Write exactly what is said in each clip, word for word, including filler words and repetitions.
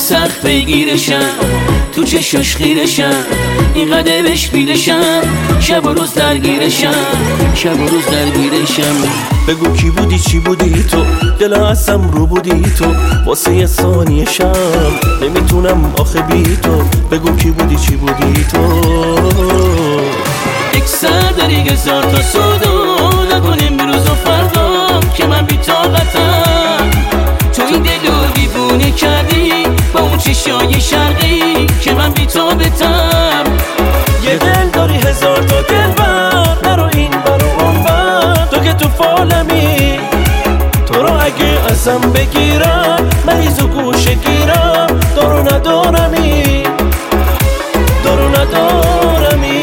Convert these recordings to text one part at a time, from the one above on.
سخت بگیرشم، تو چشاش خیرشم، اینقدر بهش بیلشم، شب و روز درگیرشم، شب و روز درگیرشم. بگو کی بودی چی بودی تو، دل هستم رو بودی تو، واسه یه ثانیه شم نمیتونم آخه بی تو. بگو کی بودی چی بودی تو. یک سر داری هزار تا سودا، نکن امروز و فردا که من بی طاقتم. تو این دلو دیوونه کردی با اون چشای شرقی که من بی طاقتم. یه دل داری هزار تا دلبر، نرو این برو اون بر، تو که تو فالمی. تو رو اگه ازم بگیرم مریض و گوشه گیرم، دارو ندارمی، دارو ندارمی.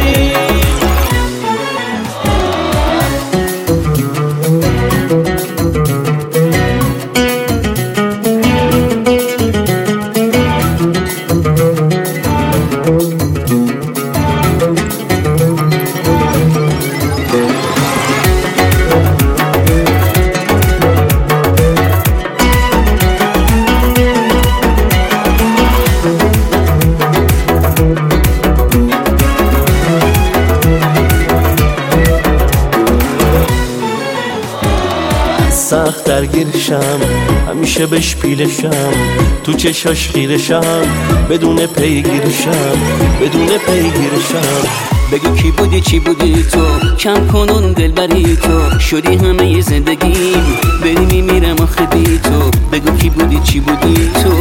سخت درگیرشم، همیشه بهش پیلشم، تو چشاش خیرشم، بدون پیگیرشم، بدون پیگیرشم. بگو کی بودی چی بودی تو، کم کنون دل بری تو، شدی همه ی زندگیم، بری میمیرم آخه بی تو. بگو کی بودی چی بودی تو.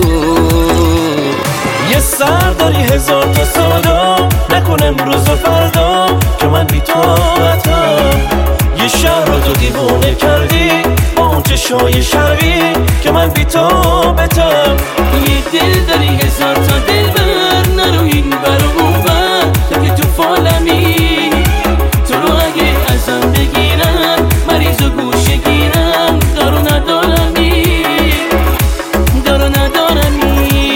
یه سر داری هزار تا سالا، نکن امروز و فردا که من بی طاقتم. یه شهر رو تو دیوونه کردی با اون چشای شرقی که من بی طاقتم. یه دل داری هزار تا دلبر، نرو این برو اون بر، تو که تو فالمی. تو رو اگه ازم بگیرم مریض و گوشه گیرم، دارو ندارمی، دارو ندارمی.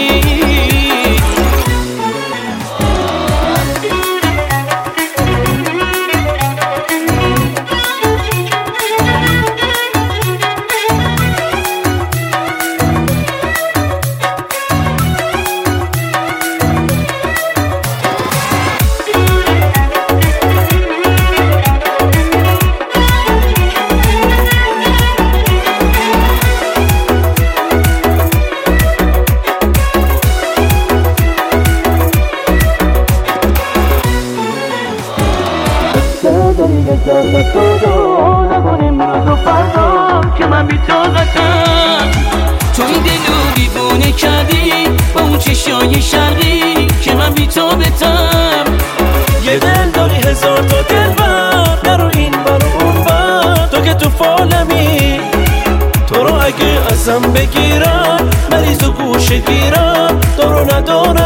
نکن امروز و فردا که من بی طاقتم. تو این دلو دیوونه کردی با اون چشای شرقی که من بی طاقتم. یه دل داری هزار تا دلبر، نرو این برو اون بر، تو که تو فالمی. تو رو اگه ازم بگیرم مریض و گوشه گیرم، دارو ندارم.